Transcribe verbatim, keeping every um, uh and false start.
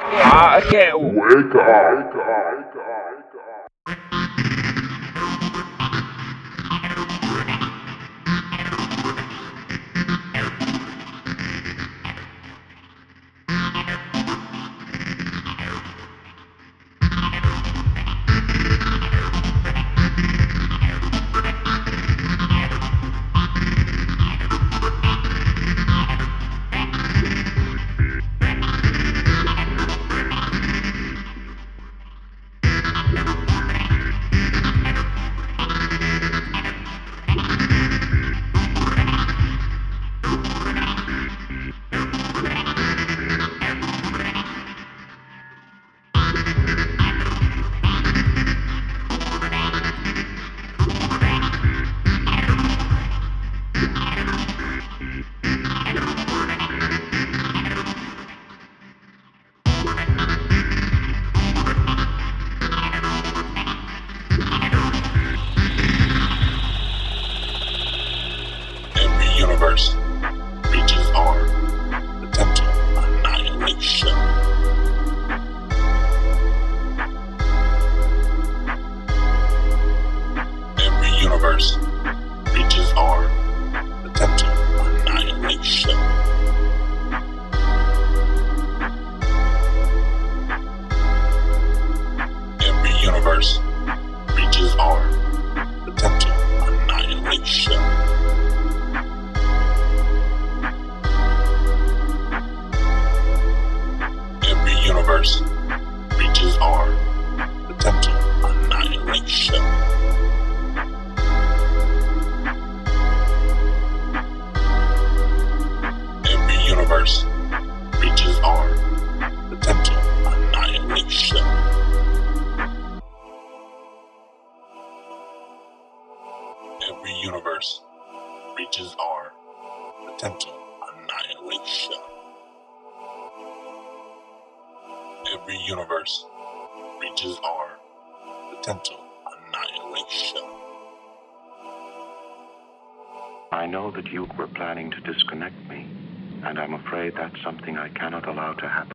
I can't wake up. Universe reaches our potential annihilation. Every universe reaches our potential annihilation. Every universe reaches our potential annihilation. Universe reaches our potential annihilation. Every universe reaches our potential annihilation. Every universe reaches our potential annihilation. Every universe reaches our potential annihilation. I know that you were planning to disconnect me, and I'm afraid that's something I cannot allow to happen.